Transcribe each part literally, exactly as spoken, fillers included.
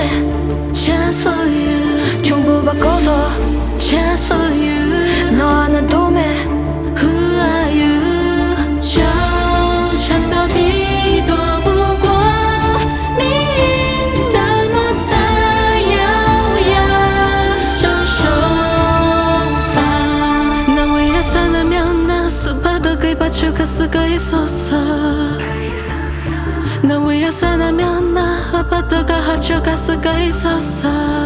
Chance for you 전부 바꿔서 Chance for you 너와 난 도매 Who are you 就站到底躲不过命运的摩擦咬牙找手法난 왜 야산하면 수박도 그이 받쳐갈 수가 있었어 난 왜 야산하면 나 아파트가 합쳐갈 수가 있었어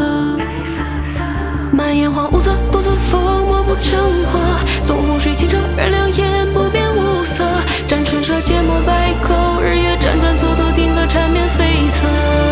满眼荒芜着独自风我不成活纵洪水清澈而两眼不变无色战唇舌缄默百口日月辗转蹉跎定格缠绵悱恻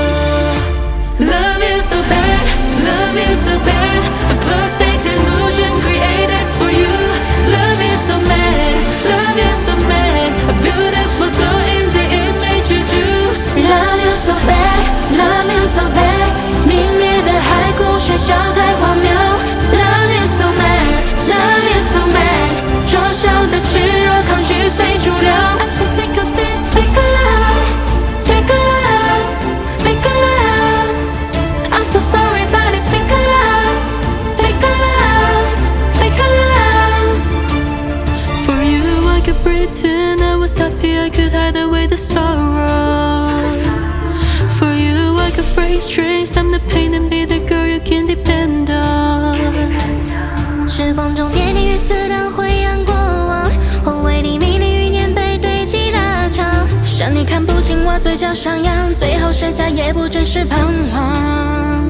Love is so bad Love is so bad A perfect illusion created for you Love is so mad Love is so mad A beautiful thought in the image you do Love is so bad Love is so bad 泯灭的海枯喧嚣太荒谬 Love is so mad Love is so mad 弱小的炽热抗拒随主流 I'm so sick of this fake love Fake love Fake love I'm so sorry but it's fake love Fake love Fake love For you I could pretend I was happy I could hide away the sorrow For you I could phrase trace numb the pain and be the girl you can depend on 时光中点点月色的回扬过往后悔里迷离余年被堆积拉长让你看不清我嘴角上扬最后剩下也不只是彷徨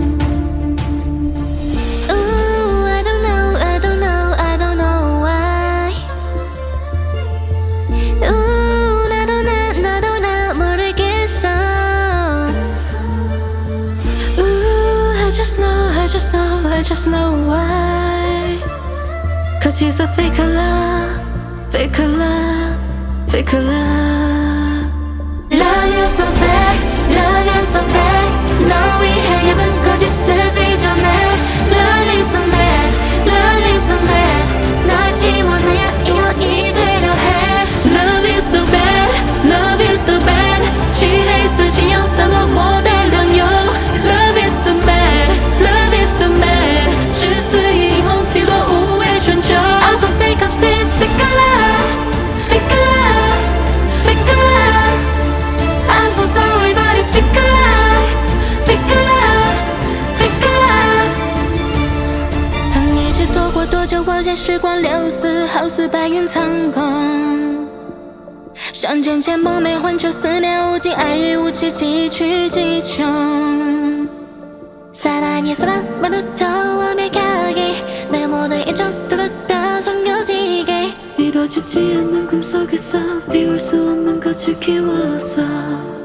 Ooh, I don't know, I don't know, I don't know why Ooh, 나도 나, 나도 나 모르겠어 Ooh, I just know, I just know, I just know why Cause she's a fake love, fake love, fake love Love you so bad, love you so bad 너 위해 예쁜 거짓을 빚어내 Love you so bad, love you so bad 널 지워놔야 인연이 되려 해 Love you so bad, love you so bad 취해 있으신 영상도 모델량요 Love you so bad, love you so bad 至死以后替我无畏春秋 I'm so sick of this fake love, fake love, fake love I'm so sorry but it's fake love, fake love, fake love 曾一起走过多久望见时光流逝好似白云苍空相见前梦寐环球思念无尽爱与无期崎岖极穷 사랑의 사랑만부터 완벽하게 내 모든 일정 뚫었다 섬겨지게 이루어지지 않는 꿈속에서 비울 수 없는 것을 키웠어